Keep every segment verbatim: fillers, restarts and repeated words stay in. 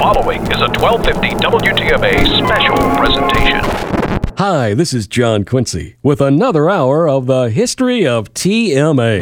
following is a twelve fifty W T M A special presentation. Hi, this is John Quincy with another hour of the history of T M A.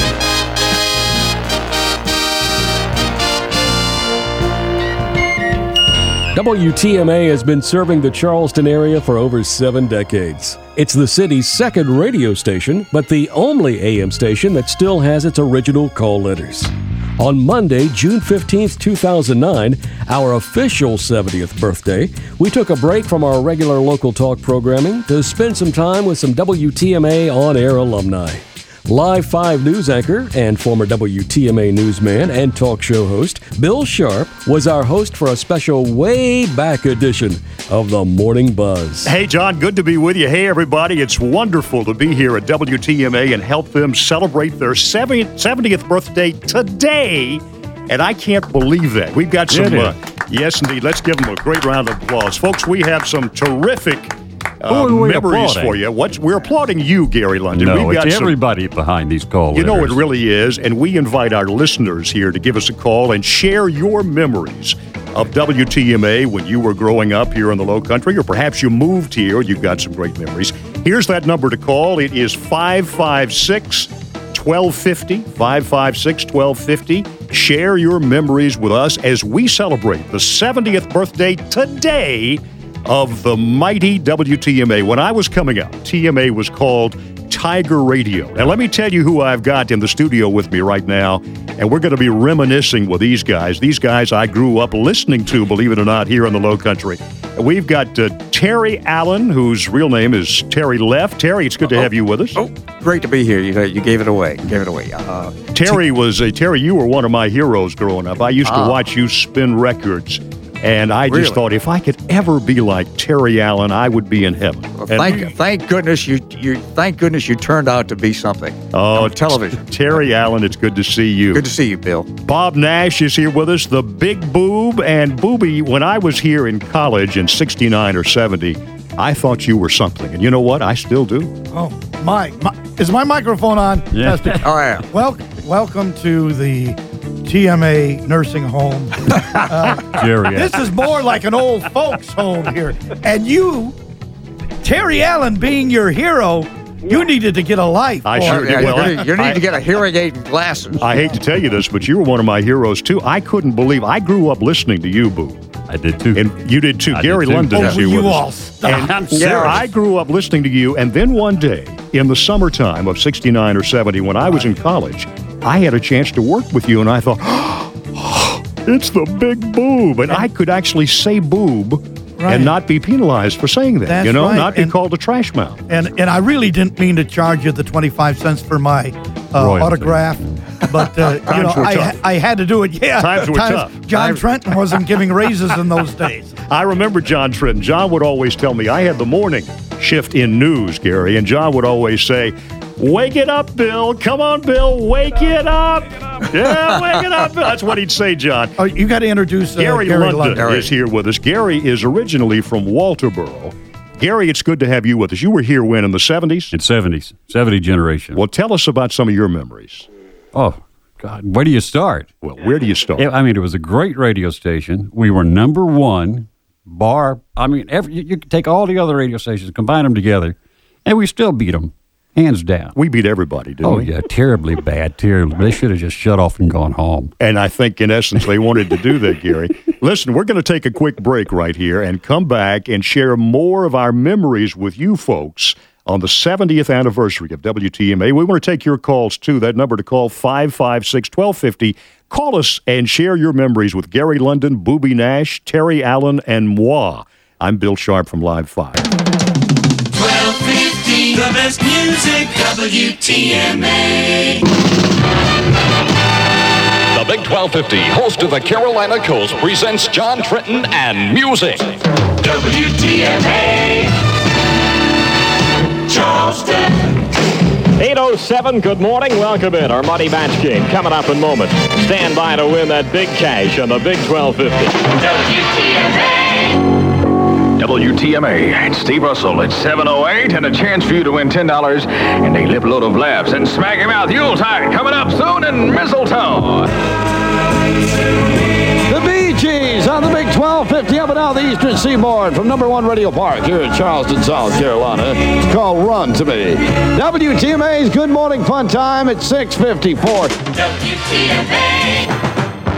W T M A has been serving the Charleston area for over seven decades. It's the city's second radio station, but the only A M station that still has its original call letters. On Monday, June fifteenth, two thousand nine, our official seventieth birthday, we took a break from our regular local talk programming to spend some time with some W T M A on-air alumni. Live five news anchor and former W T M A newsman and talk show host Bill Sharp was our host for a special way back edition of the Morning Buzz. Hey, John, good to be with you. Hey, everybody, it's wonderful to be here at W T M A and help them celebrate their seventieth birthday today. And I can't believe that. We've got some, uh, yes, indeed. Let's give them a great round of applause. Folks, we have some terrific Uh, memories applauding? for you. What's, we're applauding you, Gary London. No, We've got it's some, everybody behind these call You know, letters. it really is, and we invite our listeners here to give us a call and share your memories of W T M A when you were growing up here in the Low Country, or perhaps you moved here. You've got some great memories. Here's that number to call. It is five five six, one two five zero, five five six, one two five zero. Share your memories with us as we celebrate the seventieth birthday today of the mighty W T M A. When I was coming up, T M A was called Tiger Radio. Now, let me tell you who I've got in the studio with me right now, and we're going to be reminiscing with these guys. These guys I grew up listening to, believe it or not, here in the Low Country. We've got uh, Terry Allen, whose real name is Terry Leff. Terry, it's good to oh, have you with us. Oh, great to be here. You you gave it away. You gave it away. Uh, Terry was a, Terry, you were one of my heroes growing up. I used to Ah. watch you spin records. And I just Really? thought if I could ever be like Terry Allen, I would be in heaven. well, And- thank thank goodness you you thank goodness you turned out to be something. Oh, on television. Terry Allen, it's good to see you. Good to see you, Bill. Bob Nash is here with us, the big boob. And Booby, when I was here in college in sixty-nine or seventy, I thought you were something. And you know what? I still do. Oh, my, my is my microphone on? Yeah. Testing. Oh yeah. Wel- welcome to the T M A nursing home. Jerry. This is more like an old folks home here. And you, Terry Allen, being your hero, you needed to get a life. I boy. sure Yeah, did. Well, you, need, you need I- to get a hearing aid and glasses. I hate to tell you this, but you were one of my heroes, too. I couldn't believe I grew up listening to you, Boo. I did too. And you did, too. I Gary did, too. London Oh, is here will with you us. all stop? And I'm Sarah, serious. I grew up listening to you, and then one day in the summertime of sixty-nine or seventy, when I was in college, I had a chance to work with you, and I thought, oh, it's the big boob. And I could actually say boob Right. and not be penalized for saying that, That's you know, right. not be And- called a trash mouth. And and I really didn't mean to charge you the twenty-five cents for my uh, Royalty. autograph, but uh, you Times know were I tough. I had to do it. Yeah, Times were tough. John Times- Trenton wasn't giving raises in those days. I remember John Trenton. John would always tell me, I had the morning shift in news, Gary, and John would always say, wake it up, Bill. Come on, Bill. Wake it up. Yeah, wake it up, Bill. That's what he'd say, John. Oh, you got to introduce uh, Gary, Gary London, London. is here with us. Gary is originally from Walterboro. Gary, it's good to have you with us. You were here when, in the seventies? In seventies, seventy generation. Well, tell us about some of your memories. Oh, God. Where do you start? Well, where do you start? I mean, it was a great radio station. We were number one, bar. I mean, every, you, you could take all the other radio stations, combine them together, and we still beat them, hands down. We beat everybody, didn't Oh, we? yeah, terribly bad, terribly. They should have just shut off and gone home. And I think, in essence, they wanted to do that, Gary. Listen, we're going to take a quick break right here and come back and share more of our memories with you folks on the seventieth anniversary of W T M A. We want to take your calls, too. That number to call, five five six, one two five zero. Call us and share your memories with Gary London, Booby Nash, Terry Allen, and moi. I'm Bill Sharp from Live five. twelve fifty, the best music, W T M A. The Big twelve fifty, host of the Carolina Coast, presents John Trenton and music. W T M A. Charleston. eight oh seven, good morning, welcome in. Our money match game coming up in moments. Stand by to win that big cash on the Big twelve fifty. W T M A. W T M A, it's Steve Russell. It's seven oh eight and a chance for you to win ten dollars and a lip load of laughs and smack him out Yuletide coming up soon in Mistletoe. The Beach Cheese on the Big twelve fifty up and down the Eastern Seaboard from number one Radio Park here in Charleston, South Carolina. It's called Run to Me. W T M A's Good Morning Fun Time at six fifty-four. W T M A.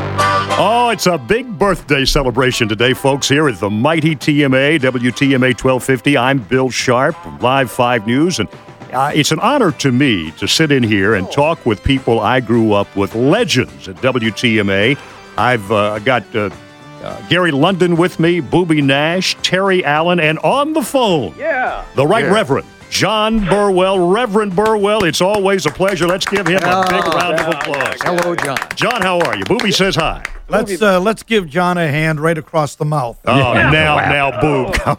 Oh, it's a big birthday celebration today, folks, here at the mighty T M A, W T M A twelve fifty. I'm Bill Sharp from Live five News, and uh, it's an honor to me to sit in here and talk with people I grew up with, legends at W T M A. I've uh, got uh, uh, Gary London with me, Booby Nash, Terry Allen, and on the phone, Yeah. the Right Yeah. Reverend John Burwell. Reverend Burwell, it's always a pleasure. Let's give him a big round of applause. Hello, John. John, how are you? Booby says hi. Let's uh, let's give John a hand right across the mouth. Oh, now, now, Boob, come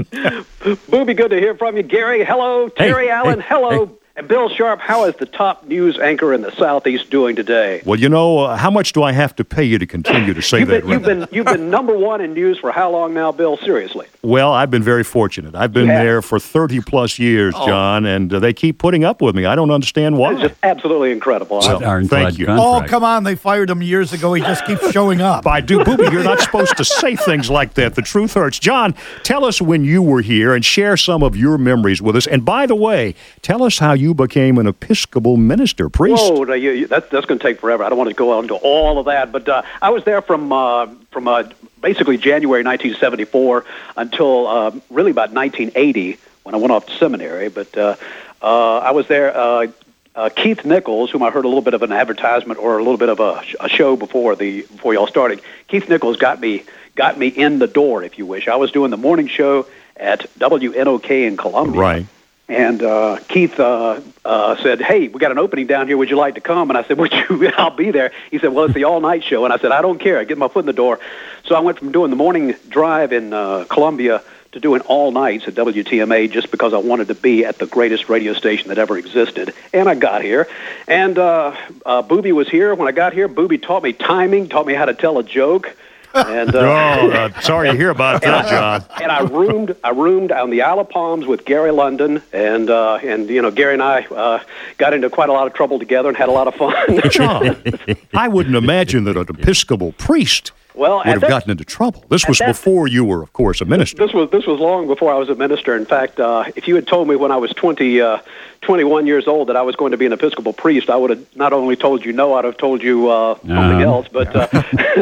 on. Booby, good to hear from you. Gary, hello. Terry hey, Allen, hey, hello. hey. And Bill Sharp, how is the top news anchor in the Southeast doing today? Well, you know, uh, how much do I have to pay you to continue to say You've that? been, you've been you've been number one in news for how long now, Bill? Seriously. Well, I've been very fortunate. I've been You have? there for thirty plus years, Oh. John, and uh, they keep putting up with me. I don't understand why. It's just absolutely incredible. Well, Ironclad thank you. contract. Oh, come on. They fired him years ago. He just keeps showing up. I do, Booby, you're not supposed to say things like that. The truth hurts. John, tell us when you were here and share some of your memories with us. And by the way, tell us how you became an Episcopal minister, priest. Whoa, no, you, you, that, that's going to take forever. I don't want to go into all of that, but uh, I was there from uh, from uh, basically January nineteen seventy-four until uh, really about nineteen eighty when I went off to seminary. But uh, uh, I was there. Uh, uh, Keith Nichols, whom I heard a little bit of an advertisement or a little bit of a, a show before the before y'all started. Keith Nichols got me got me in the door, if you wish. I was doing the morning show at W N O K in Columbia. Right. And uh, Keith uh, uh, said, "Hey, we got an opening down here. Would you like to come?" And I said, "Would you?" I'll be there. He said, "Well, it's the all-night show." And I said, "I don't care. I get my foot in the door." So I went from doing the morning drive in uh, Columbia to doing all nights at W T M A just because I wanted to be at the greatest radio station that ever existed. And I got here. And uh, uh, Booby was here. When I got here, Booby taught me timing, taught me how to tell a joke. And, uh, oh, uh, sorry to hear about that, John. and I roomed, I roomed on the Isle of Palms with Gary London, and uh, and you know Gary and I uh, got into quite a lot of trouble together and had a lot of fun. John, I wouldn't imagine that an Episcopal priest Well, would at have that- gotten into trouble. This at was that- before you were, of course, a minister. This was this was long before I was a minister. In fact, uh, if you had told me when I was twenty, uh, twenty-one years old that I was going to be an Episcopal priest, I would have not only told you no, I'd have told you uh, something Uh-huh. else. But uh,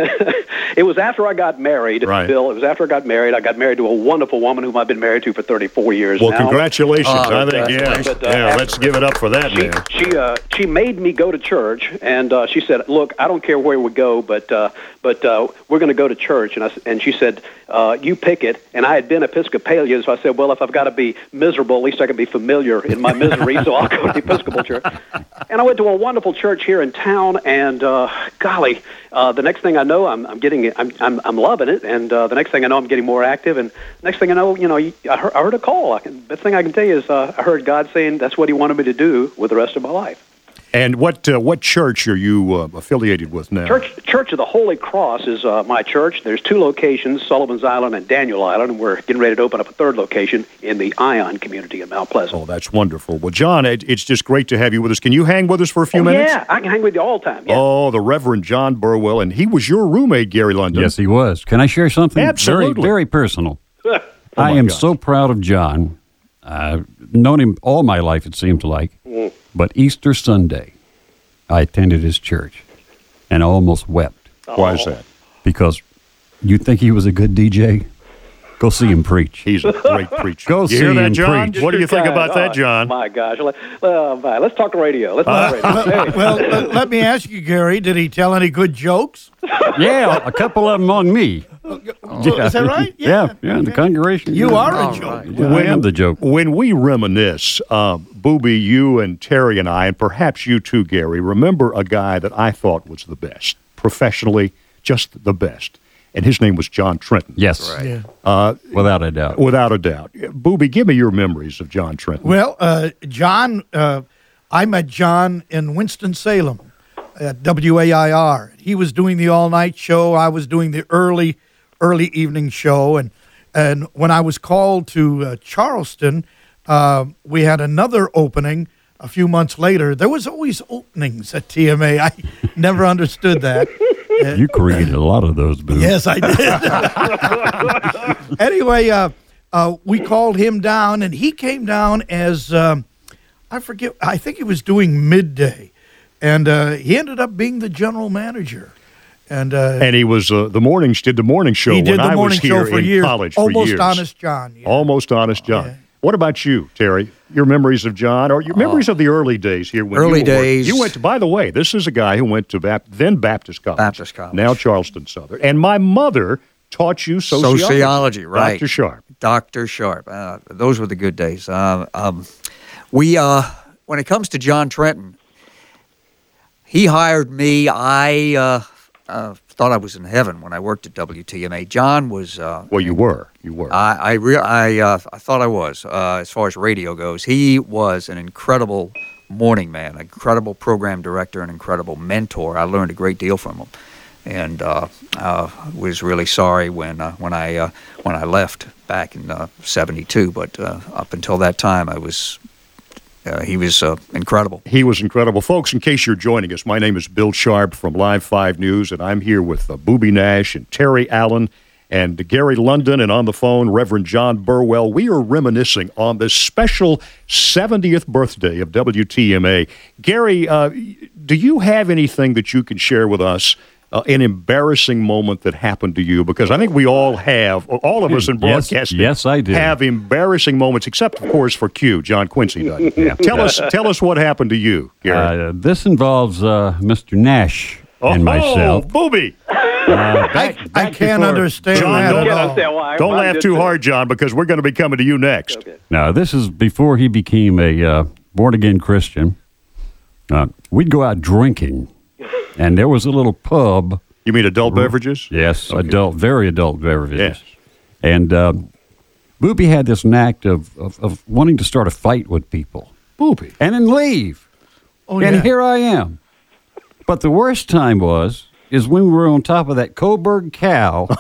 it was after I got married, Right. Bill. It was after I got married. I got married to a wonderful woman whom I've been married to for thirty-four years Well, now. congratulations. Oh, I think, yeah. congratulations. But, uh, yeah, let's give it up for that, She man. she uh, she made me go to church, and uh, she said, "Look, I don't care where we go, but uh, but uh, we're going to go to church." And I s- and she said, uh, "You pick it." And I had been Episcopalian, so I said, "Well, if I've got to be miserable, at least I can be familiar in my misery." So I'll go to the Episcopal church. And I went to a wonderful church here in town, and uh, golly, uh, the next thing I know, I'm, I'm getting, I'm, I'm, I'm loving it, and uh, the next thing I know, I'm getting more active, and next thing I know, you know, I heard, I heard a call. I can, best thing I can tell you is uh, I heard God saying that's what He wanted me to do with the rest of my life. And what uh, what church are you uh, affiliated with now? Church Church of the Holy Cross is uh, my church. There's two locations, Sullivan's Island and Daniel Island, and we're getting ready to open up a third location in the Ion community in Mount Pleasant. Oh, that's wonderful. Well, John, it, it's just great to have you with us. Can you hang with us for a few Oh, minutes? yeah, I can hang with you all the time. Yeah. Oh, the Reverend John Burwell, and he was your roommate, Gary London. Yes, he was. Can I share something Absolutely. very, very personal? Oh, I my am gosh. so proud of John. I've known him all my life, it seems like. Mm. But Easter Sunday, I attended his church, and I almost wept. Why is that? Because you think he was a good D J? Go see him preach. He's a great preacher. Go you see hear that, him John? preach. What do you think God, about that, oh, John? My gosh. Let, uh, bye. Let's talk radio. Let's talk radio. Hey. Well, let, let me ask you, Gary, did he tell any good jokes? Yeah, a couple of them on me. Is that right? Yeah, yeah, in the congregation. You yeah. are All a joke. right. Yeah, I am the joke. When we reminisce, uh, Booby, you and Terry and I, and perhaps you too, Gary, remember a guy that I thought was the best, professionally, just the best. And his name was John Trenton. Yes, Yeah. Uh, without a doubt. without a doubt. Booby, give me your memories of John Trenton. Well, uh, John, uh, I met John in Winston-Salem at W A I R. He was doing the all-night show. I was doing the early, early evening show. And and when I was called to uh, Charleston, uh, we had another opening a few months later. There was always openings at T M A. I never understood that. You created a lot of those, Boo. Yes, I did. Anyway, uh, uh, we called him down, and he came down as, um, I forget, I think he was doing midday. And uh, he ended up being the general manager. And uh, and he was uh, the morning did the morning show he did when the I morning was here show for in years. college Almost for years. Honest John. Yeah. Almost Honest John. Yeah. What about you, Terry? Your memories of John, or your memories of the early days here? When Early you were, days. You went to. By the way, this is a guy who went to Bap- then Baptist College, Baptist College. now Charleston Southern. And my mother taught you sociology. Sociology, right. Doctor Sharp. Doctor Sharp. Uh, those were the good days. Uh, um, we, uh, when it comes to John Trenton, he hired me. I uh, uh, thought I was in heaven when I worked at W T M A. John was. Uh, Well, you were. You were. I I, re- I, uh, I thought I was uh, as far as radio goes. He was an incredible morning man, an incredible program director, an incredible mentor. I learned a great deal from him, and uh, uh, was really sorry when uh, when I uh, when I left back in uh, seventy-two. But uh, up until that time, I was. Uh, he was uh, incredible. He was incredible. Folks, in case you're joining us, my name is Bill Sharp from Live five News, and I'm here with uh, Booby Nash and Terry Allen and Gary London, and on the phone, Reverend John Burwell. We are reminiscing on this special seventieth birthday of W T M A. Gary, uh, do you have anything that you can share with us, uh, an embarrassing moment that happened to you? Because I think we all have, all of us in Yes, broadcasting yes, I do. have embarrassing moments, except, of course, for Q. John Quincy doesn't. Yeah. Tell us, tell us what happened to you, Gary. Uh, this involves uh, Mister Nash and myself. Oh, Booby. Uh, back, I back can't before- understand John, that don't- at Can't all. understand why. Don't why laugh did too that. hard, John, because we're going to be coming to you next. Okay. Now, this is before he became a uh, born-again Christian. Uh, we'd go out drinking, and there was a little pub. You mean adult beverages? Yes, adult, very adult beverages. Yes. And um, Booby had this knack of, of, of wanting to start a fight with people. Booby. And then leave. Oh, and yeah. here I am. But the worst time was, is when we were on top of that Coburg cow.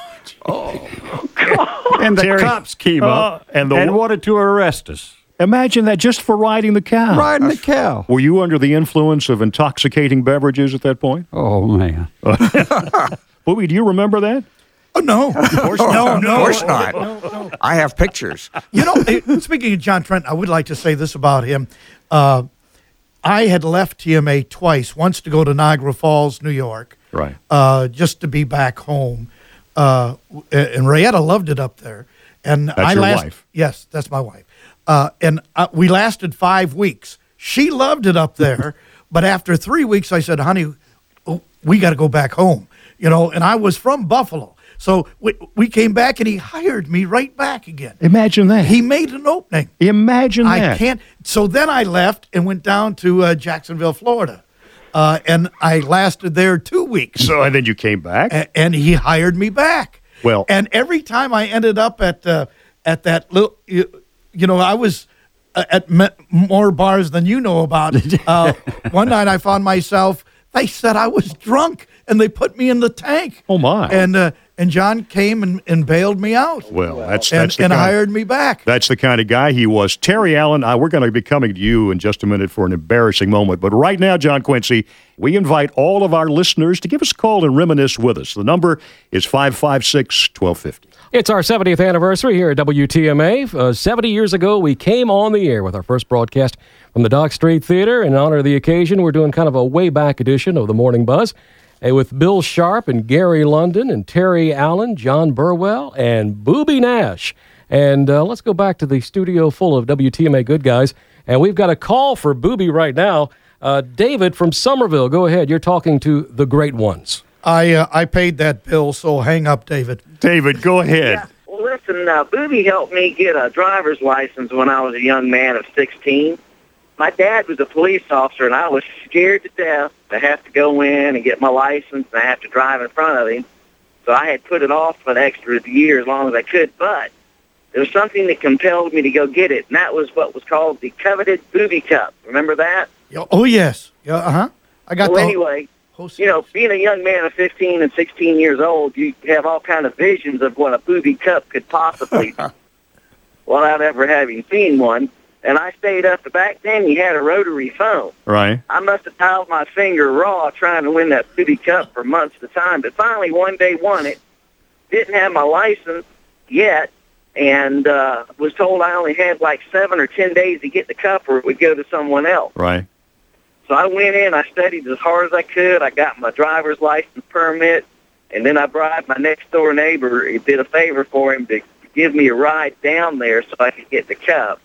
And the Terry, cops came uh, up and and, the- wanted to arrest us. Imagine that just for riding the cow. Riding the cow. Were you under the influence of intoxicating beverages at that point? Oh, man. Booby, do you remember that? Oh, no. Of course no, no. Of course not. I have pictures. You know, eh, speaking of John Trent, I would like to say this about him. Uh, I had left T M A twice, once to go to Niagara Falls, New York, Right. uh, just to be back home. Uh, and Rayetta loved it up there. And That's I your last, wife? Yes, that's my wife. Uh, and uh, we lasted five weeks. She loved it up there. But after three weeks, I said, honey, oh, we got to go back home. You know, and I was from Buffalo. So we, we came back, and he hired me right back again. Imagine that. He made an opening. Imagine that. I can't. So then I left and went down to uh, Jacksonville, Florida. Uh, and I lasted there two weeks. So, and then you came back? A- and he hired me back. Well- and every time I ended up at uh, at that little, you, you know, I was uh, at me- more bars than you know about. Uh, one night I found myself. They said I was drunk, and they put me in the tank. Oh, my. And uh, and John came and, and bailed me out. Well, that's and, that's the and kind, hired me back. That's the kind of guy he was. Terry Allen, uh, we're going to be coming to you in just a minute for an embarrassing moment. But right now, John Quincy, we invite all of our listeners to give us a call and reminisce with us. The number is five five six, one two five zero. It's our seventieth anniversary here at W T M A. Uh, seventy years ago, we came on the air with our first broadcast from the Dock Street Theater. In honor of the occasion, we're doing kind of a way-back edition of the Morning Buzz uh, with Bill Sharp and Gary London and Terry Allen, John Burwell, and Booby Nash. And uh, let's go back to the studio full of W T M A good guys. And we've got a call for Booby right now. Uh, David from Somerville, go ahead. You're talking to the great ones. I uh, I paid that bill, so hang up, David. David, go ahead. Yeah. Well, listen, uh, Booby helped me get a driver's license when I was a young man of sixteen. My dad was a police officer, and I was scared to death to have to go in and get my license and I have to drive in front of him. So I had put it off for an extra year as long as I could, but there was something that compelled me to go get it, and that was what was called the coveted Booby Cup. Remember that? Oh, yes. Yeah, uh-huh. I got well, the anyway, you know, being a young man of fifteen and sixteen years old, you have all kind of visions of what a Booby Cup could possibly be. Without ever having seen one. and I stayed up. Back then, you had a rotary phone. Right. I must have dialed my finger raw trying to win that Booby Cup for months at a time, but finally one day won it. Didn't have my license yet, and uh, was told I only had like seven or ten days to get the cup or it would go to someone else. Right. So I went in, I studied as hard as I could. I got my driver's license permit, and then I bribed my next-door neighbor. He did a favor for him to give me a ride down there so I could get the cup.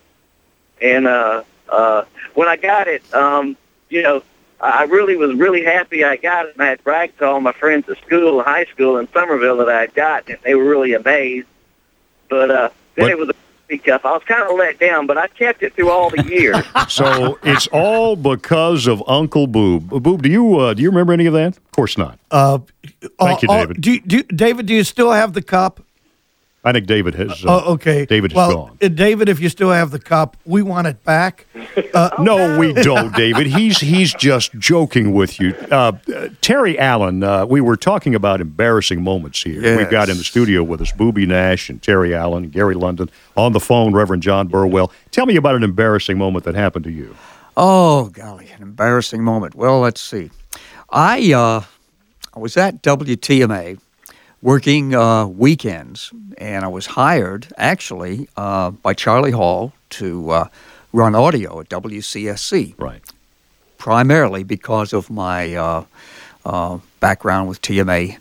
And uh, uh, when I got it, um, you know, I really was really happy I got it, and I had bragged to all my friends at school, high school in Somerville, that I had gotten it. They were really amazed. But uh, then what? it was a big cup. I was kind of let down, but I kept it through all the years. So it's all because of Uncle Boob. Boob, do you uh, do you remember any of that? Of course not. Uh, Thank you, uh, David. Do, do, David, do you still have the cup? I think David has. Uh, Oh, okay. David is well, gone. uh, David, if you still have the cup, we want it back. Uh, No, we don't, David. He's he's just joking with you. Uh, uh, Terry Allen, uh, we were talking about embarrassing moments here. Yes. We've got in the studio with us Booby Nash and Terry Allen, Gary London. On the phone, Reverend John Burwell. Tell me about an embarrassing moment that happened to you. Oh, golly, an embarrassing moment. Well, let's see. I, uh, I was at W T M A working uh, weekends, and I was hired, actually, uh, by Charlie Hall to uh, run audio at W C S C. Right. Primarily because of my uh, uh, background with T M A.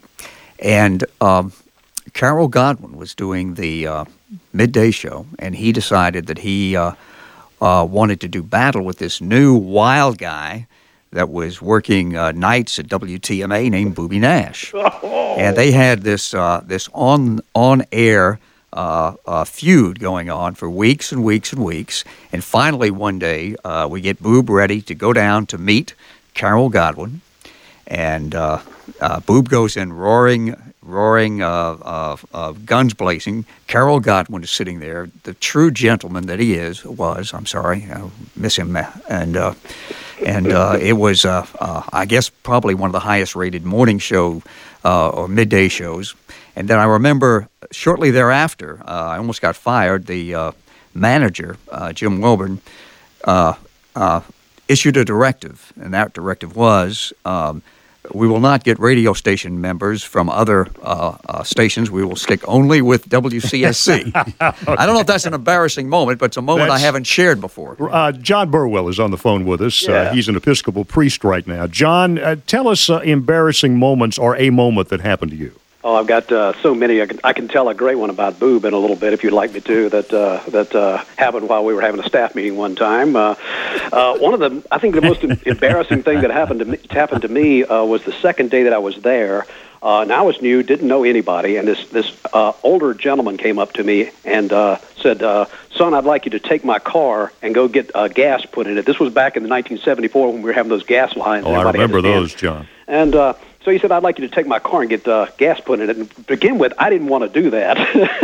And um, Carol Godwin was doing the uh, midday show, and he decided that he uh, uh, wanted to do battle with this new wild guy that was working uh, nights at W T M A named Booby Nash. And they had this uh, this on on air uh, uh, feud going on for weeks and weeks and weeks. And finally, one day, uh, we get Boob ready to go down to meet Carol Godwin, and uh, uh, Boob goes in roaring, roaring, uh, uh, uh, guns blazing. Carol Godwin is sitting there, the true gentleman that he is was. I'm sorry, I miss him, and. Uh, And uh, it was, uh, uh, I guess, probably one of the highest-rated morning show uh, or midday shows. And then I remember shortly thereafter, uh, I almost got fired. The uh, manager, uh, Jim Wilburn, uh, uh, issued a directive, and that directive was, um, we will not get radio station members from other uh, uh, stations. We will stick only with W C S C. Okay. I don't know if that's an embarrassing moment, but it's a moment That's, I haven't shared before. Uh, John Burwell is on the phone with us. Yeah. Uh, he's an Episcopal priest right now. John, uh, tell us uh, embarrassing moments or a moment that happened to you. Oh, I've got uh, so many. I can, I can tell a great one about Boob in a little bit, if you'd like me to. That uh, that uh, happened while we were having a staff meeting one time. Uh, uh, one of the, I think, the most embarrassing thing that happened to me, happened to me uh, was the second day that I was there. Uh, and I was new, didn't know anybody, and this this uh, older gentleman came up to me and uh, said, uh, "Son, I'd like you to take my car and go get uh, gas put in it." This was back in the nineteen seventy-four when we were having those gas lines. Oh, I remember those, John. And uh, so he said, "I'd like you to take my car and get uh, gas put in it." And to begin with, I didn't want to do that,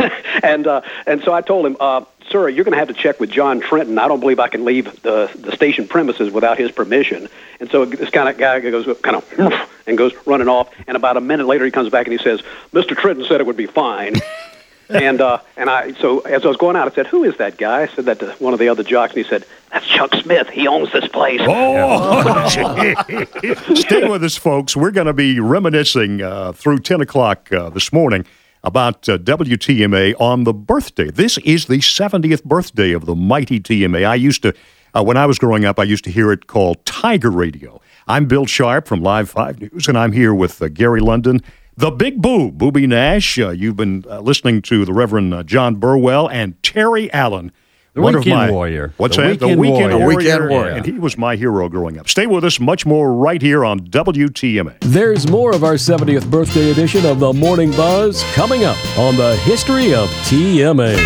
and uh, and so I told him, uh, "Sir, you're going to have to check with John Trenton. I don't believe I can leave the the station premises without his permission." And so this kind of guy goes kind of and goes running off. And about a minute later, he comes back and he says, "Mister Trenton said it would be fine." and uh, and I so as I was going out, I said, "Who is that guy?" I said that to one of the other jocks, and he said, "That's Chuck Smith. He owns this place." Oh, stay with us, folks. We're going to be reminiscing uh, through ten o'clock uh, this morning about uh, W T M A on the birthday. This is the seventieth birthday of the mighty T M A. I used to, uh, when I was growing up, I used to hear it called Tiger Radio. I'm Bill Sharp from Live five News, and I'm here with uh, Gary London, the Big Boo, Booby Nash. Uh, you've been uh, listening to the Reverend uh, John Burwell and Terry Allen. The One Weekend of my, Warrior. What's the that? Weekend the Weekend Warrior. Warrior. Weekend Warrior. And he was my hero growing up. Stay with us. Much more right here on W T M A. There's more of our seventieth birthday edition of the Morning Buzz coming up on the history of T M A.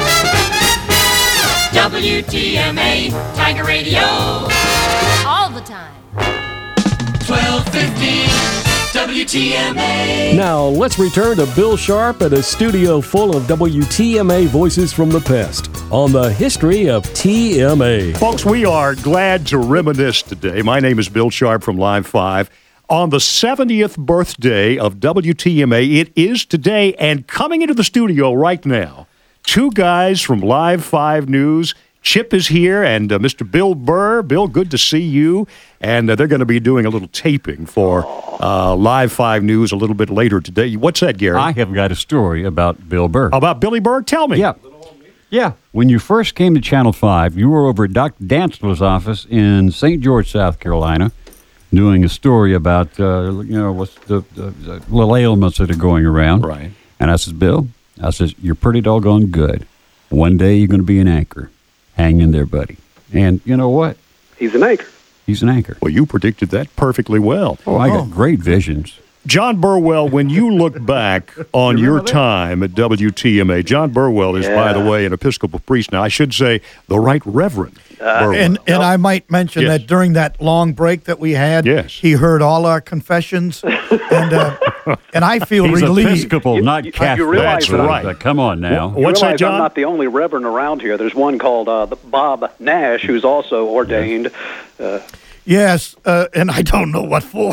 W T M A Tiger Radio. All the time. twelve fifty W T M A. Now, let's return to Bill Sharp at a studio full of W T M A voices from the past on the history of T M A. Folks, we are glad to reminisce today. My name is Bill Sharp from Live five. On the seventieth birthday of W T M A, it is today, and coming into the studio right now, two guys from Live five News, Chip is here, and uh, Mister Bill Burr. Bill, good to see you. And uh, they're going to be doing a little taping for uh, Live five News a little bit later today. What's that, Gary? I have got a story about Bill Burr. About Billy Burr? Tell me. Yeah. Yeah. When you first came to Channel five, you were over at Doctor Dantzler's office in Saint George, South Carolina, doing a story about, uh, you know, what's the, the, the little ailments that are going around. Right. And I says, Bill, I says, you're pretty doggone good. One day you're going to be an anchor. Hang in there, buddy. And you know what? He's an anchor. He's an anchor. Well, you predicted that perfectly well. Oh, I got great visions. John Burwell, when you look back on You your remember that? time at W T M A, John Burwell is, by the way, an Episcopal priest. Now, I should say the Right Reverend Burwell. And and I might mention Yes. that during that long break that we had, Yes. he heard all our confessions, and uh, and I feel He's relieved. Episcopal, not you- you Catholic. realize That's that- right. But come on now. Wh- What's you that, realize John? I'm not the only reverend around here. There's one called uh, the Bob Nash, who's also ordained. Uh, Yes, uh, and I don't know what for.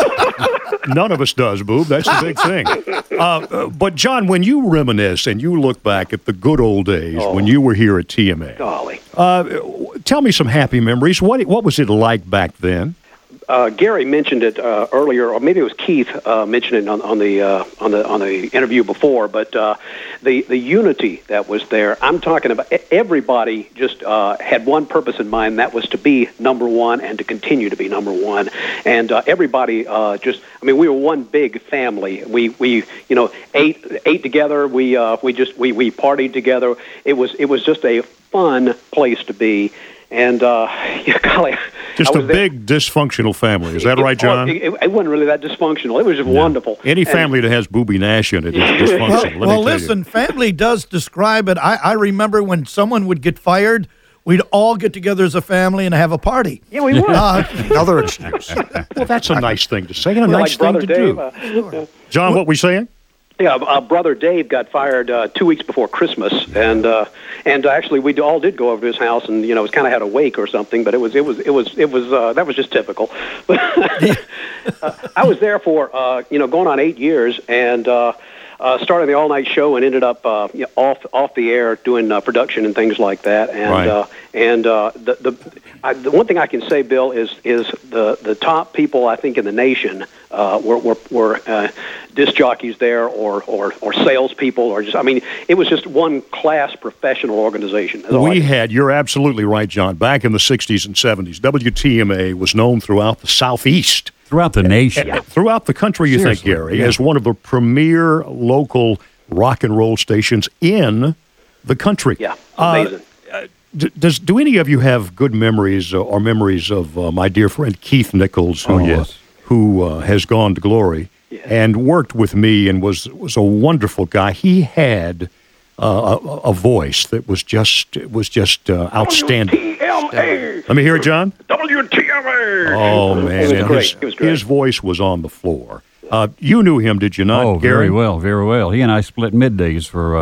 None of us does, Boob. That's the big thing. Uh, uh, but, John, when you reminisce and you look back at the good old days when you were here at T M A, golly. uh, tell me some happy memories. What what was it like back then? Uh, Gary mentioned it uh, earlier, or maybe it was Keith uh, mentioned it on, on the uh, on the on the interview before. But uh, the the unity that was there, I'm talking about. Everybody just uh, had one purpose in mind. That was to be number one and to continue to be number one. And uh, everybody uh, just, I mean, we were one big family. We we you know ate ate together. We uh, we just we we partied together. It was it was just a fun place to be. And, uh, yeah, golly. Just I a was there- big dysfunctional family. Is that it- right, John? It, it, it wasn't really that dysfunctional. It was just wonderful. Any And- family that has Booby Nash in it is Well, dysfunctional. let me well tell listen, family does describe it. I, I remember when someone would get fired, we'd all get together as a family and have a party. Yeah, we would. Uh, Another excuse. you. Well, that's a nice thing to say and a Yeah, nice like thing Brother to Dave. do. Uh, John, what we saying? yeah, uh, Brother Dave got fired uh, two weeks before Christmas, and uh, and actually we all did go over to his house, and you know, it was kind of had a wake or something, but it was it was it was it was uh, that was just typical. uh, I was there for uh, you know going on eight years, and uh, uh, started the all night show, and ended up uh, you know, off off the air doing uh, production and things like that, and Right. uh, and uh, the the. I, the one thing I can say, Bill, is is the, the top people I think in the nation uh, were were, were uh, disc jockeys there, or or or salespeople, or just I mean, it was just one class professional organization. That's all I We can- had, you're absolutely right, John, back in the sixties and seventies, W T M A was known throughout the Southeast. Throughout the nation. And throughout the country, you think, Seriously, Gary, yeah. as one of the premier local rock and roll stations in the country. Yeah, Uh, amazing. D- Does do any of you have good memories uh, or memories of uh, my dear friend Keith Nichols, who, Oh, yes. who uh, has gone to glory and worked with me and was was a wonderful guy. He had uh, a, a voice that was just it was just uh, outstanding. W T M A. Let me hear it, John. W T M A. Oh man, It was and great. his, It was great. his voice was on the floor. Uh, you knew him, did you not, Oh, Gary? very well, very well. He and I split middays for,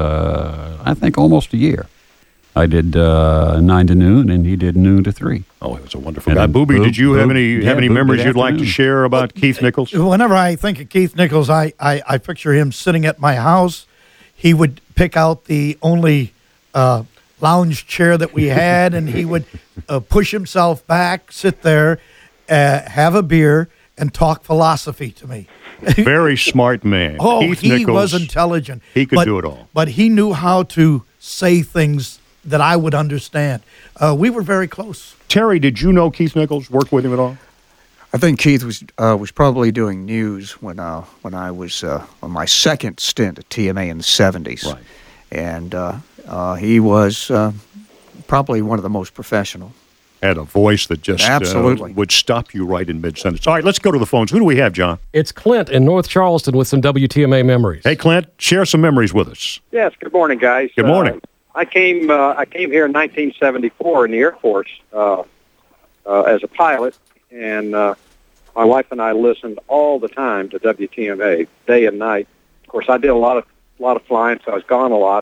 uh, I think, almost a year. I did uh, nine to noon, and he did noon to three. Oh, he was a wonderful And guy. then Booby, Boob- did you have Boob- any yeah, have any Boob did memories you'd like to afternoon. share about Keith Nichols? Whenever I think of Keith Nichols, I, I, I picture him sitting at my house. He would pick out the only uh, lounge chair that we had, and he would uh, push himself back, sit there, uh, have a beer, and talk philosophy to me. Very smart man. Oh, Keith he Nichols, was intelligent. He could but, do it all. But he knew how to say things that I would understand. Uh, we were very close. Terry, did you know Keith Nichols? Work with him at all? I think Keith was uh, was probably doing news when uh, when I was uh, on my second stint at T M A in the seventies. Right. And uh, uh, he was uh, probably one of the most professional. Had a voice that just uh, Absolutely. would stop you right in mid-sentence. All right, let's go to the phones. Who do we have, John? It's Clint in North Charleston with some W T M A memories. Hey, Clint, share some memories with us. Yes. Good morning, guys. Good morning. Uh, I came. Uh, I came here in nineteen seventy-four in the Air Force uh, uh, as a pilot, and uh, my wife and I listened all the time to W T M A, day and night. Of course, I did a lot of a lot of flying, so I was gone a lot.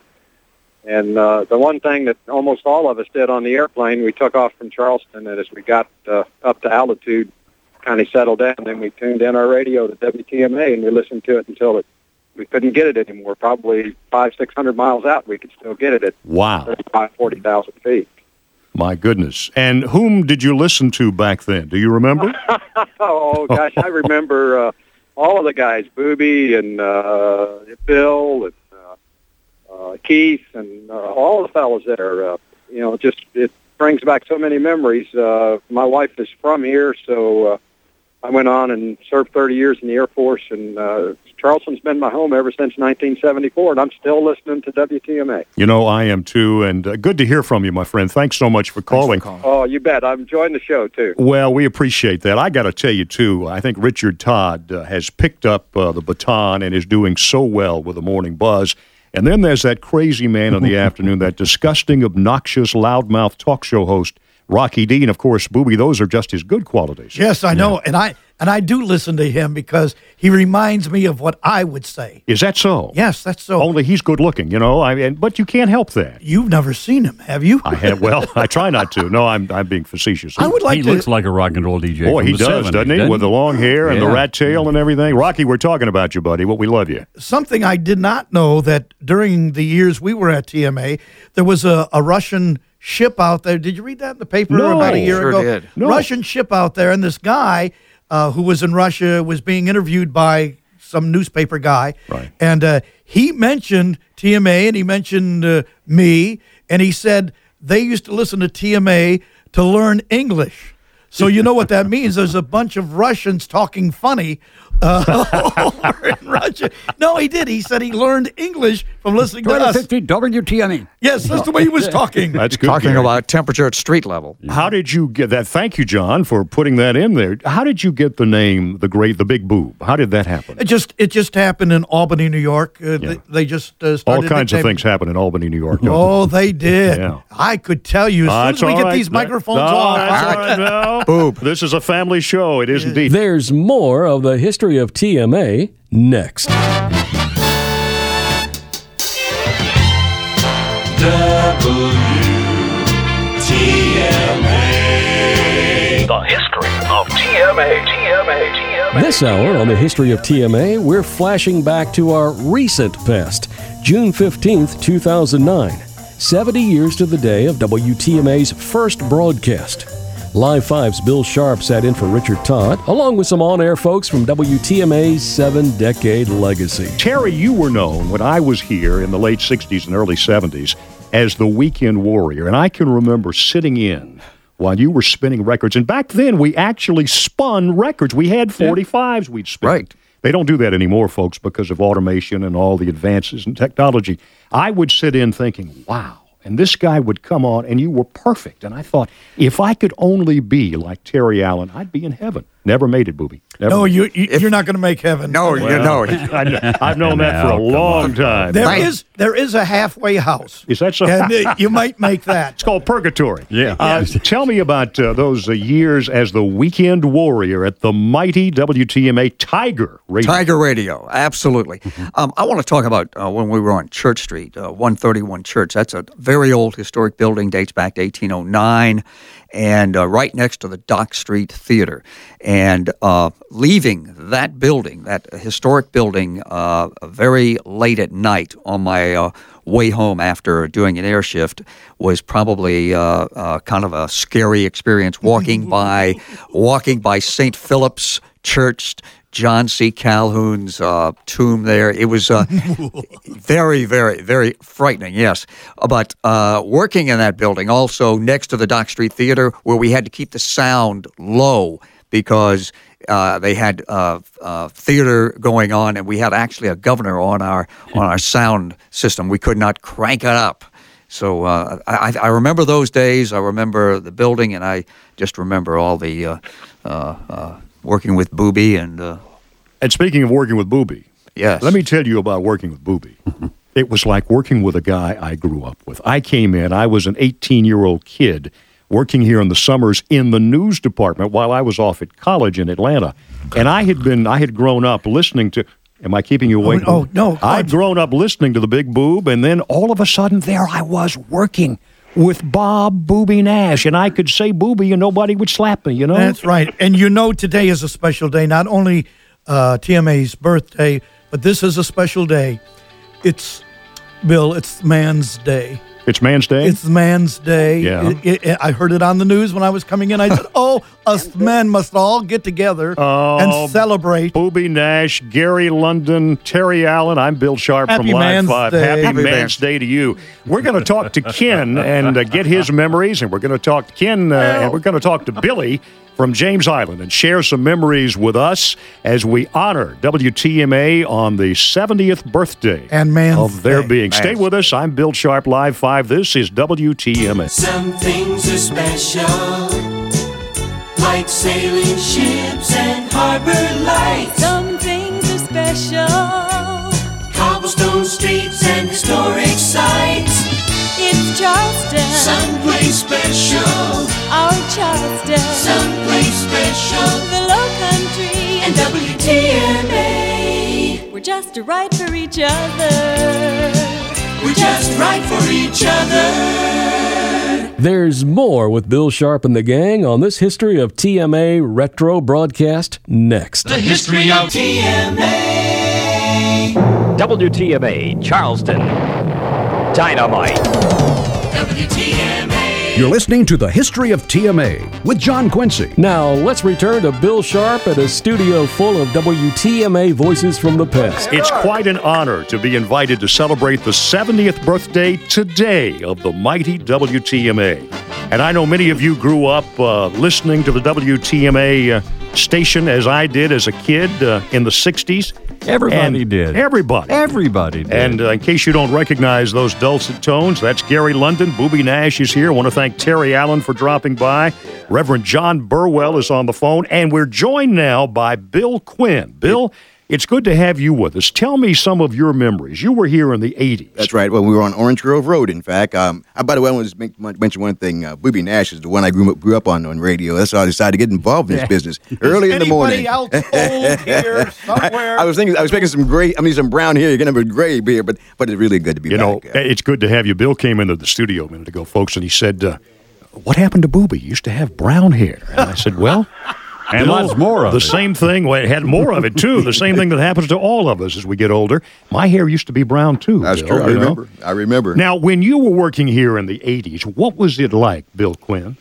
And uh, the one thing that almost all of us did on the airplane, we took off from Charleston, and as we got uh, up to altitude, kind of settled down, then we tuned in our radio to W T M A, and we listened to it until it we couldn't get it anymore. Probably five, six hundred miles out, we could still get it at Wow. thirty-five, forty thousand feet. My goodness. And whom did you listen to back then? Do you remember? Oh gosh, I remember uh, all of the guys, Booby and uh, Bill and uh, uh, Keith and uh, all the fellows there. Uh, you know, just it brings back so many memories. Uh, my wife is from here, so uh, I went on and served thirty years in the Air Force, and uh, Charleston's been my home ever since nineteen seventy-four, and I'm still listening to W T M A. You know, I am too, and uh, good to hear from you, my friend. Thanks so much for calling. for calling. Oh, you bet. I'm enjoying the show, too. Well, we appreciate that. I got to tell you, too, I think Richard Todd uh, has picked up uh, the baton and is doing so well with the Morning Buzz. And then there's that crazy man in the afternoon, that disgusting, obnoxious, loudmouth talk show host, Rocky D. And, of course, Booby, those are just his good qualities. Yes, I know. And I and I do listen to him because he reminds me of what I would say. Is that so? Yes, that's so. Only he's good looking, you know, I and, but you can't help that. You've never seen him, have you? I have. Well, I try not to. No, I'm I'm being facetious. I would like he to. looks like a rock and roll D J. Boy, from he the does, seventies, doesn't he? With the long hair and the Yeah. rat tail and everything. Rocky, we're talking about you, buddy. What we love you. Something I did not know, that during the years we were at T M A, there was a, a Russian ship out there. Did you read that in the paper No, about a year sure ago? did. No. Russian ship out there, and this guy uh, who was in Russia was being interviewed by some newspaper guy. Right. And uh, he mentioned T M A, and he mentioned uh, me, and he said they used to listen to T M A to learn English. So you know what that means. There's a bunch of Russians talking funny uh, over in Russia. No, he did. He said he learned English from listening to us. W T M E. Yes, that's the way he was talking. That's good. Talking Gary. about temperature at street level. How did you get that? Thank you, John, for putting that in there. How did you get the name, the great, the Big Boob? How did that happen? It just it just happened in Albany, New York. Uh, they, they just uh, started. All kinds of nicknaming- things happen in Albany, New York. Don't Oh, they did. Yeah. I could tell you as Uh, soon it's as we all get right. these That- microphones no, off. that's all right, no. Boob. This is a family show. It is indeed. There's more of the history of T M A next. W T M A. The history of T M A. T M A. T M A. This hour on the history of T M A, we're flashing back to our recent past, June fifteenth, two thousand nine, seventy years to the day of W T M A's first broadcast. Live Five's Bill Sharp sat in for Richard Todd, along with some on-air folks from W T M A's seven-decade legacy. Terry, you were known when I was here in the late sixties and early seventies as the Weekend Warrior, and I can remember sitting in while you were spinning records. And back then, we actually spun records. We had forty-fives we'd spin. Right. They don't do that anymore, folks, because of automation and all the advances in technology. I would sit in thinking, wow. And this guy would come on, and you were perfect. And I thought, if I could only be like Terry Allen, I'd be in heaven. Never made it, Booby. Never No, made you, you you're not going to make heaven. No, you Well, know. I, I've known that for a Now, come long on. time. There Thank- is there is a halfway house. Is that so? And uh, you might make that. It's called Purgatory. Yeah. Uh, tell me about uh, those uh, years as the Weekend Warrior at the mighty W T M A Tiger Radio. Tiger Radio, absolutely. Um, I want to talk about uh, when we were on Church Street, uh, one thirty-one Church. That's a very old historic building, dates back to eighteen oh nine, and uh, right next to the Dock Street Theater. And uh, leaving that building, that historic building, uh, very late at night on my uh, way home after doing an air shift was probably uh, uh, kind of a scary experience. Walking by, walking by Saint Philip's Church, John C. Calhoun's uh, tomb there. It was uh, very, very, very frightening, yes. But uh, working in that building, also next to the Dock Street Theater, where we had to keep the sound low because uh, they had uh, uh, theater going on, and we had actually a governor on our on our sound system. We could not crank it up. So uh, I, I remember those days. I remember the building, and I just remember all the uh, uh, uh, working with Booby and. Uh, And speaking of working with Booby, yes. let me tell you about working with Booby. It was like working with a guy I grew up with. I came in, I was an eighteen-year-old kid working here in the summers in the news department while I was off at college in Atlanta. And I had been, I had grown up listening to, am I keeping you awake? Oh, no. I'd grown up listening to the Big Boob, and then all of a sudden there I was working with Bob Booby Nash, and I could say Booby and nobody would slap me, you know? That's right. And you know today is a special day, not only uh, T M A's birthday, but this is a special day. It's, Bill, it's Man's Day. It's Man's Day? It's Man's Day. Yeah. It, it, I heard it on the news when I was coming in. I said, oh, us men must all get together Oh, and celebrate. Booby Nash, Gary London, Terry Allen. I'm Bill Sharp Happy from Live Man's five. Day. Happy, Happy Man's Man's Day to you. We're going to talk to Ken and uh, get his memories, and we're going to talk to Ken, uh, and we're going to talk to Billy from James Island and share some memories with us as we honor W T M A on the seventieth birthday and Man's of their Day. being. Stay Man's with us. I'm Bill Sharp, Live five. This is W T M A. Some things are special, like sailing ships and harbor lights. Some things are special, Cobblestone streets and historic sites. it's Charleston, Someplace special, our Charleston, someplace special, the Low Country, and W T M A. we're just right for each other. We're just right for each other. There's more with Bill Sharp and the gang on this History of T M A retro broadcast next. The history of T M A. W T M A, Charleston. Dynamite. W T M A. You're listening to The History of T M A with John Quincy. Now, let's return to Bill Sharp at a studio full of W T M A voices from the past. It's quite an honor to be invited to celebrate the seventieth birthday today of the mighty W T M A. And I know many of you grew up uh, listening to the W T M A uh, station as I did as a kid uh, in the sixties. Everybody And did. Everybody. Everybody did. And uh, in case you don't recognize those dulcet tones, that's Gary London. Booby Nash is here. I want to thank Terry Allen for dropping by. Reverend John Burwell is on the phone. And we're joined now by Bill Quinn. Bill, it's good to have you with us. Tell me some of your memories. You were here in the eighties. That's right. Well, we were on Orange Grove Road, in fact. Um, uh, by the way, I want to make, mention one thing. Uh, Booby Nash is the one I grew up, grew up on on radio. That's how I decided to get involved in this business early in the morning. Anybody else old here somewhere? I was thinking, I was making some gray, I mean, some brown hair. You're going to have a gray beard, but but it's really good to be You back. know, it's good to have you. Bill came into the studio a minute ago, folks, and he said, uh, what happened to Booby? He used to have brown hair. And I said, well... And Bill, lots more of the it. same thing. Well, it had more of it too. The same thing that happens to all of us as we get older. My hair used to be brown too. That's Bill, true. I you know? remember. I remember. Now, when you were working here in the eighties, what was it like, Bill Quinn?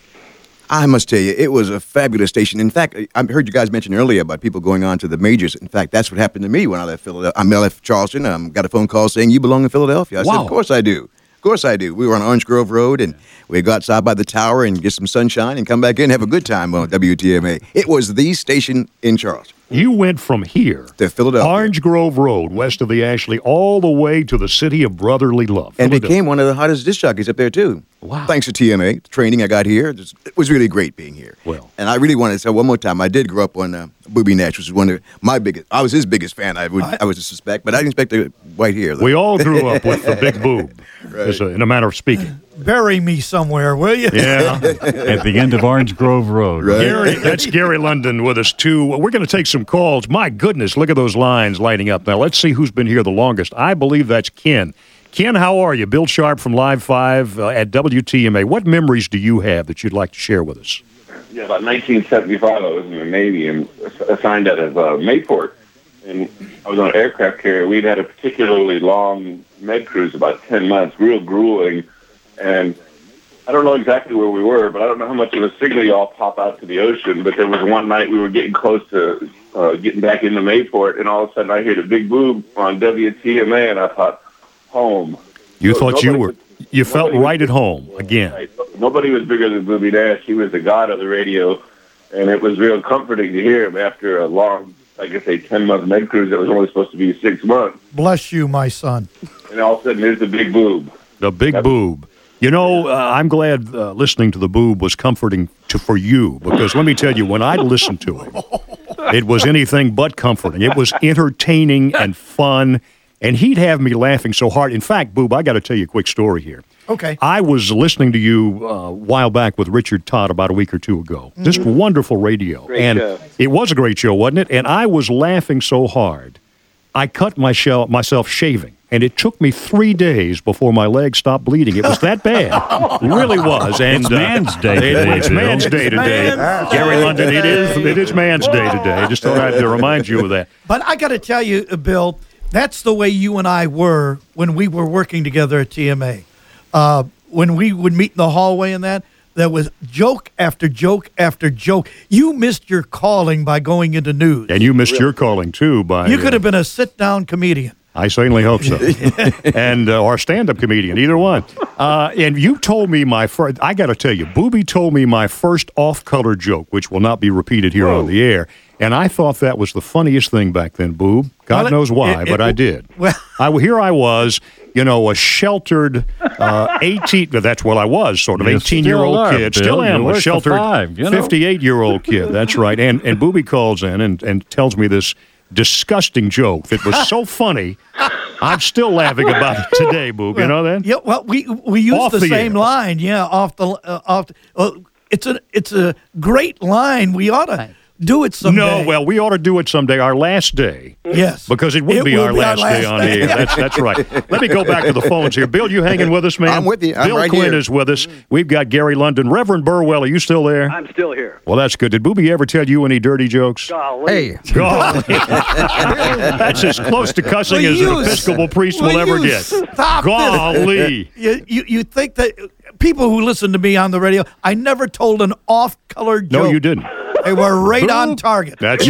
I must tell you, it was a fabulous station. In fact, I heard you guys mention earlier about people going on to the majors. In fact, that's what happened to me when I left Philadelphia. I, mean, I left Charleston. I um, got a phone call saying, you belong in Philadelphia. I Wow. said, of course I do. Of course I do. We were on Orange Grove Road, and we'd go outside by the tower and get some sunshine and come back in and have a good time on W T M A. It was the station in Charleston. You went from here to Philadelphia, Orange Grove Road, west of the Ashley, all the way to the city of brotherly love. and Philadelphia. became one of the hottest disc jockeys up there, too. Wow. Thanks to T M A, the training I got here. It was really great being here. Well. And I really wanted to say one more time, I did grow up on uh, Booby Nash, which was one of my biggest, I was his biggest fan, I would I, would suspect, but I didn't expect it right here. Though. We all grew up with the big boob, Right. as a, in a manner of speaking. Bury me somewhere, will you? Yeah. At the end of Orange Grove Road. Gary, that's Gary London with us, too. We're going to take some calls. My goodness, look at those lines lighting up. Now, let's see who's been here the longest. I believe that's Ken. Ken, how are you? Bill Sharp from Live five uh, at W T M A. What memories do you have that you'd like to share with us? Yeah, about nineteen seventy-five, I was in the Navy and assigned out of uh, Mayport. And I was on an aircraft carrier. We'd had a particularly long med cruise, about ten months, real grueling. And I don't know exactly where we were, but I don't know how much of a signal y'all pop out to the ocean. But there was one night we were getting close to uh, getting back into Mayport, and all of a sudden I heard a big boob on W T M A, and I thought, home. You So thought you nobody were, was- you felt nobody was- right at home again. Right. Nobody was bigger than Booby Nash. He was the god of the radio, and it was real comforting to hear him after a long, like I say, ten-month med cruise that was only supposed to be six months. Bless you, my son. And all of a sudden, there's the big boob. The big boob. You know, uh, I'm glad uh, listening to the boob was comforting to, for you, because let me tell you, when I listened to him, it was anything but comforting. It was entertaining and fun, and he'd have me laughing so hard. In fact, Boob, I got to tell you a quick story here. Okay. I was listening to you uh, a while back with Richard Todd about a week or two ago. Just Mhm. wonderful radio. Great and show. it was a great show, wasn't it? And I was laughing so hard, I cut my shell, myself shaving. And it took me three days before my leg stopped bleeding. It was that bad. It really was. And It's Man's Day it- today, It's Bill. Man's Day today. Man's Gary Day. London, it is, it is Man's Day today. Just thought I'd to remind you of that. But I got to tell you, uh, Bill, that's the way you and I were when we were working together at T M A. Uh, when we would meet in the hallway and that, there was joke after joke after joke. You missed your calling by going into news. And you missed your calling, too, by... You could have been a sit-down comedian. I certainly hope so. and uh, or stand-up comedian, either one. Uh, and you told me my first... I got to tell you, Booby told me my first off-color joke, which will not be repeated here Whoa. on the air. And I thought that was the funniest thing back then, Boob. God well, knows why, it, it, but I did. Well, I, here I was, you know, a sheltered uh, eighteen... That's what I was, sort of, eighteen-year-old kid. Bill. Still am, you a sheltered five, you know? fifty-eight-year-old kid. That's right. And, and Booby calls in and, and tells me this disgusting joke that was so funny, I'm still laughing about it today, Boob. You know that? Yeah. Well, we we used Off the, the same air. line. Yeah, off the uh, off. The, uh, it's a it's a great line. We ought to do it someday. No, well, we ought to do it someday. Our last day. Yes. Because it would It be, will our, be our last last day on day. the air. That's, that's right. Let me go back to the phones here. Bill, you hanging with us, man? I'm with you. I'm Bill right Quinn here. is with us. We've got Gary London. Reverend Burwell, are you still there? I'm still here. Well, that's good. Did Booby ever tell you any dirty jokes? Golly. Hey. Golly. That's as close to cussing Will as you an Episcopal priest will, will ever you get. stop this? Golly. You, you you think that people who listen to me on the radio, I never told an off-color joke. No, you didn't. They were right on target. That's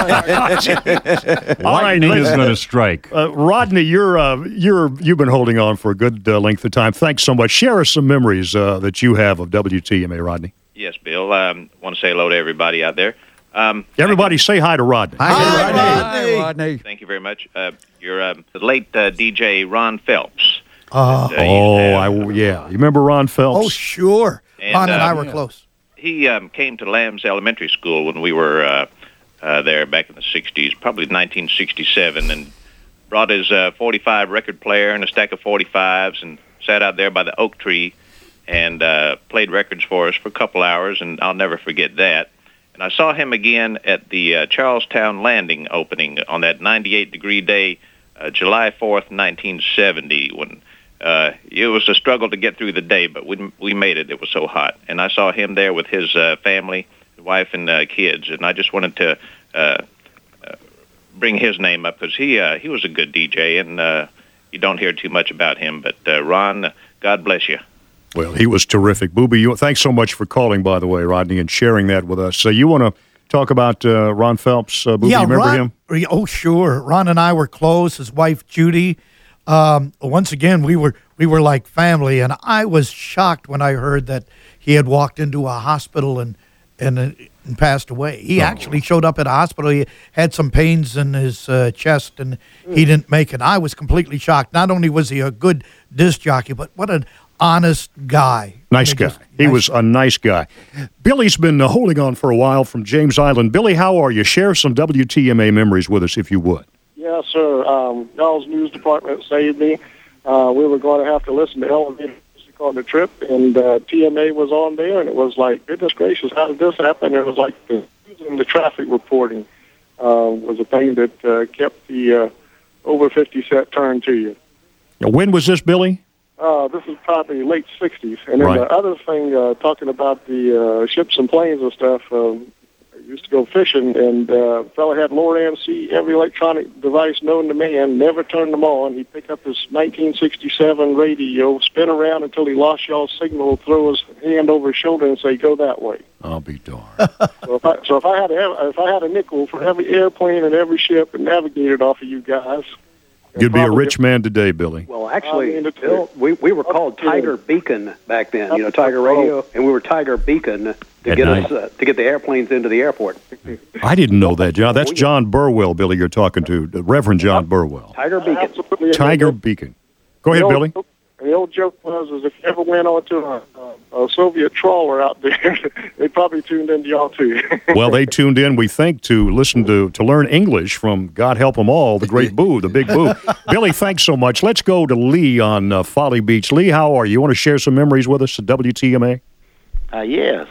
it. All right, Lightning is listen. going to strike. Uh, Rodney, you're uh, you're you've been holding on for a good uh, length of time. Thanks so much. Share us some memories uh, that you have of W T M A, Rodney. Yes, Bill. I um, want to say hello to everybody out there. Um, Everybody, say hi to Rodney. Hi, Rodney. Hi, Rodney. thank you very much. Uh, you're um, the late uh, D J Ron Phelps. Uh, Uh, Oh, you I, have- yeah. You remember Ron Phelps? oh, sure. And, Ron and I um, were close. He um, came to Lambs Elementary School when we were uh, uh, there back in the sixties, probably nineteen sixty-seven, and brought his uh, forty-five record player and a stack of forty-fives and sat out there by the oak tree and uh, played records for us for a couple hours, and I'll never forget that. And I saw him again at the uh, Charlestown Landing opening on that ninety-eight degree day, uh, July fourth, nineteen seventy, when uh, it was a struggle to get through the day, but we we made it. It was so hot. And I saw him there with his uh, family, wife and uh, kids, and I just wanted to uh, uh, bring his name up because he, uh, he was a good D J, and uh, you don't hear too much about him. But uh, Ron, God bless you. Well, he was terrific. Booby, you, thanks so much for calling, by the way, Rodney, and sharing that with us. So you want to talk about uh, Ron Phelps, uh, Booby? Yeah, you remember Ron, him? Oh, sure. Ron and I were close. His wife, Judy. Um, once again, we were we were like family, and I was shocked when I heard that he had walked into a hospital and and, uh, and passed away. He Oh. actually showed up at a hospital. He had some pains in his uh, chest, and he didn't make it. I was completely shocked. Not only was he a good disc jockey, but what an honest guy. Nice I mean, guy. just He nice was a nice guy. Billy's been uh, holding on for a while from James Island. Billy, how are you? Share some W T M A memories with us, if you would. Yes, sir. Um, y'all's news department saved me. Uh, we were going to have to listen to elevator music on the trip, and uh, T M A was on there, and it was like, goodness gracious, how did this happen? It was like the, the traffic reporting uh, was a thing that uh, kept the uh, over fifty set turn to you. Now, when was this, Billy? Uh, this is probably late sixties. And then Right. the other thing, uh, talking about the uh, ships and planes and stuff, um, I used to go fishing, and uh, a fella had Loran C, every electronic device known to man, never turned them on. He'd pick up his nineteen sixty-seven radio, spin around until he lost y'all's signal, throw his hand over his shoulder and say, go that way. I'll be darned. So if I, so if I had a, if I had a nickel for every airplane and every ship and navigated off of you guys, You'd be a probably- rich man today, Billy. Well, actually, I mean, it's- Bill, we, we were called Tiger Beacon back then, you know, Tiger Radio, and we were Tiger Beacon to At get night. us uh, to get the airplanes into the airport. I didn't know that, John. That's John Burwell, Billy, you're talking to. the Reverend John Burwell. Tiger Beacon. Absolutely. Tiger Beacon. Go ahead, The Billy. old- And the old joke was, is if you ever went onto a, a, a Soviet trawler out there, they probably tuned into y'all too. Well, they tuned in, we think, to listen to, to learn English from, God help them all, the great Boo, the big Boo. Billy, thanks so much. Let's go to Lee on uh, Folly Beach. Lee, how are you? You want to share some memories with us at W T M A? Uh, yes.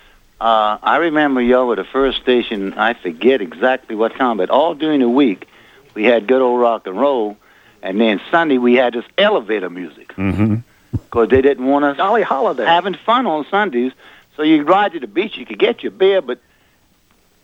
Uh, I remember y'all were the first station, I forget exactly what time, but all during the week, we had good old rock and roll, and then Sunday we had this elevator music. Mm-hmm. Because they didn't want us Jolly holiday. having fun on Sundays. So you'd ride to the beach, you could get your beer, but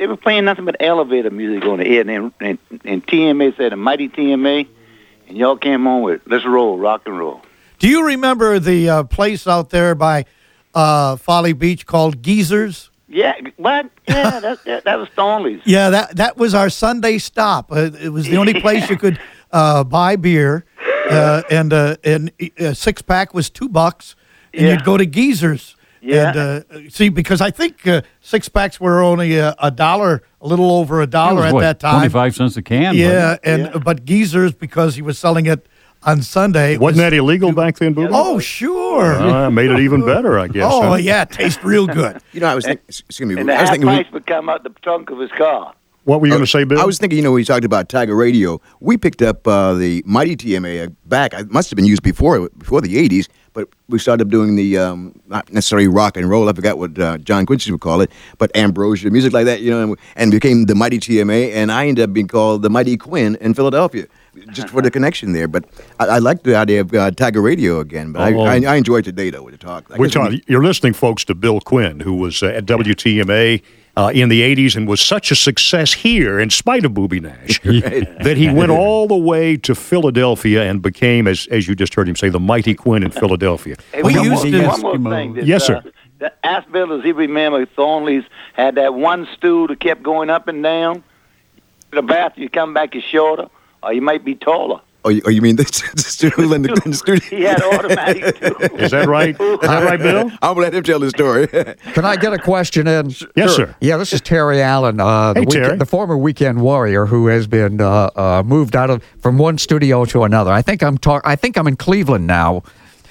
they were playing nothing but elevator music on the air, and, then, and, and T M A said, a mighty T M A, and y'all came on with, let's roll, rock and roll. Do you remember the uh, place out there by uh, Folly Beach called Geezers? Yeah, what? Yeah, that, that, that was Thornley's. Yeah, that that was our Sunday stop. Uh, it was the only place you could uh, buy beer, uh, and uh, and a six pack was two bucks, and Yeah. you'd go to Geezers. Yeah. And uh, see, because I think uh, six packs were only a, a dollar, a little over a dollar at what, that time. twenty-five cents a can? Yeah, wasn't it? and but Geezers, because he was selling it on Sunday. Wasn't that illegal back then, Boo? Oh, sure. Uh, made it even better, I guess. Oh, huh? yeah, it tastes real good. You know, I was thinking, excuse me, And the I was half thinking, price would come out the trunk of his car. What were you going to say, Bill? I was thinking, you know, when you talked about Tiger Radio, we picked up uh, the Mighty T M A back. It must have been used before before the eighties, but we started doing the, um, not necessarily rock and roll, I forgot what uh, John Quincy would call it, but ambrosia, music like that, you know, and, and became the Mighty T M A, and I ended up being called the Mighty Quinn in Philadelphia, just for the connection there. But I, I like the idea of uh, Tiger Radio again, but Oh. I, I, I enjoyed today, though, with the talk. I We're guess talking, you're listening, folks, to Bill Quinn, who was uh, at W T M A uh, in the eighties and was such a success here, in spite of Booby Nash, that he went all the way to Philadelphia and became, as as you just heard him say, the Mighty Quinn in Philadelphia. Hey, We one, used more, to- one more thing. That, Yes, sir. Uh, that ask Bill, does he remember Thornley's had that one stool that kept going up and down? The bath, you come back, is shorter, or you might be taller. Oh, you, oh, you mean the, the stool in the, in the studio? He had automatic too. Is that right? Is that right, Bill? I'm going to let him tell the story. Can I get a question in? Yes, sir. Yeah, this is Terry Allen, uh, the, Hey, weekend- Terry. the former Weekend Warrior, who has been uh, uh, moved out of from one studio to another. I think I'm talk. I think I'm in Cleveland now.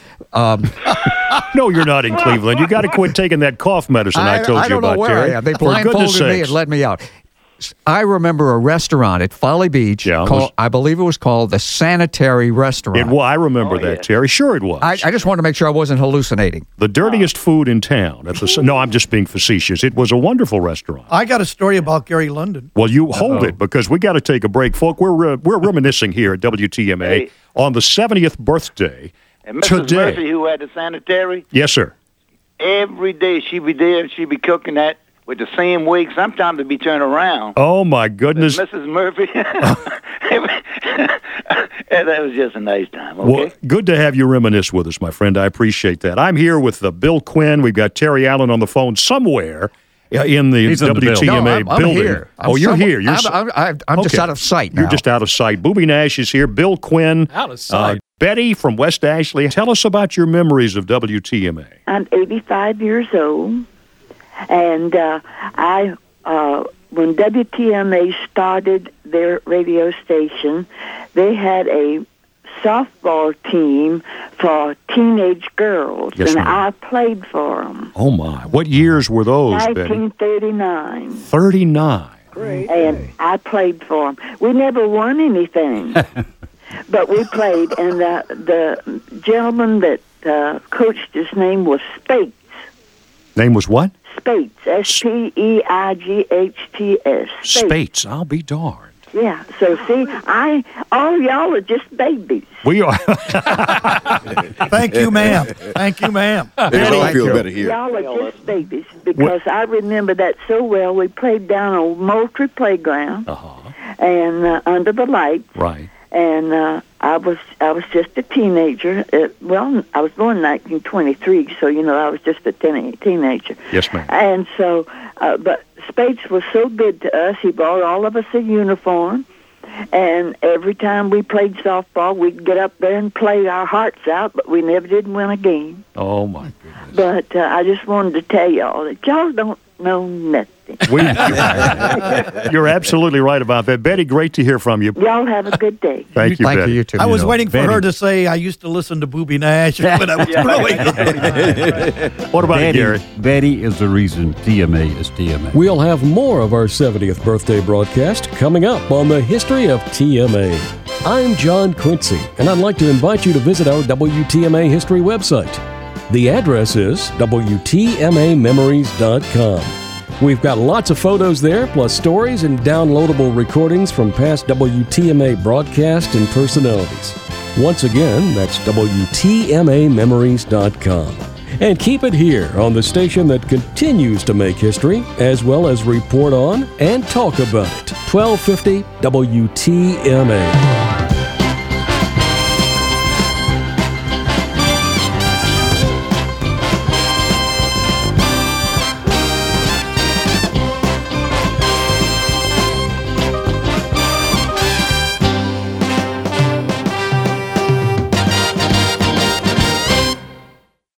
Um, No, you're not in Cleveland. You got to quit taking that cough medicine I, told I you don't about, know where Terry. I am. They For goodness blindfolded me sakes. and let me out. I remember a restaurant at Folly Beach. Yeah, it called, was- I believe it was called the Sanitary Restaurant. It, well, I remember that, Terry. Sure it was. I, I just wanted to make sure I wasn't hallucinating. The dirtiest food in town. At the, no, I'm just being facetious. It was a wonderful restaurant. I got a story about Gary London. Well, you hold it because we got to take a break, folk. We're uh, we're reminiscing here at W T M A Hey. on the seventieth birthday And Missus today. Murphy, who had the sanitary, Yes, sir. every day she'd be there and she'd be cooking that with the same wig. Sometimes it'd be turned around. Oh my goodness. Missus Murphy. And that was just a nice time, okay? Well, good to have you reminisce with us, my friend. I appreciate that. I'm here with uh, Bill Quinn. We've got Terry Allen on the phone somewhere uh, in the He's in the W T M A No, I'm, I'm building. here. I'm oh, you're somewhat- here. You're I'm, s- I'm, I'm, I'm just Okay. out of sight now. You're just out of sight. Booby Nash is here. Bill Quinn. Out of sight. Uh, Betty from West Ashley. Tell us about your memories of W T M A. I'm eighty-five years old, and uh, I, uh, when W T M A started their radio station, they had a softball team for teenage girls, Yes, and ma'am. I played for them. Oh, my. What years were those, Betty? nineteen thirty-nine, thirty-nine. and I played for them. We never won anything, but we played, and the, the gentleman that uh, coached, his name was Spates. Name was what? Spates, S P E I G H T S. Spates. I'll be darned. Yeah. So see, I all y'all are just babies. We are. Thank you, ma'am. Thank you, ma'am. They all feel better here. Y'all are just babies because I remember that so well. We played down on Moultrie Playground Uh-huh. and uh, under the lights. Right. And uh, I was I was just a teenager. Uh, well, I was born in nineteen twenty-three, so you know I was just a teen- teenager. Yes, ma'am. And so, uh, but Spates was so good to us. He bought all of us a uniform, and every time we played softball, we'd get up there and play our hearts out. But we never did win a game. Oh, my goodness. But uh, I just wanted to tell y'all that y'all don't know nothing. We, you're absolutely right about that. Betty, great to hear from you. Y'all have a good day. Thank you, Thank Betty. you, you too. I was know, waiting for Betty. her to say I used to listen to Booby Nash when I was growing up. What about Betty, it, Gary? Betty is the reason T M A is T M A. We'll have more of our seventieth birthday broadcast coming up on the history of T M A. I'm John Quincy, and I'd like to invite you to visit our W T M A history website. The address is W T M A memories dot com. We've got lots of photos there, plus stories and downloadable recordings from past W T M A broadcasts and personalities. Once again, that's W T M A memories dot com. And keep it here on the station that continues to make history, as well as report on and talk about it. twelve fifty W T M A.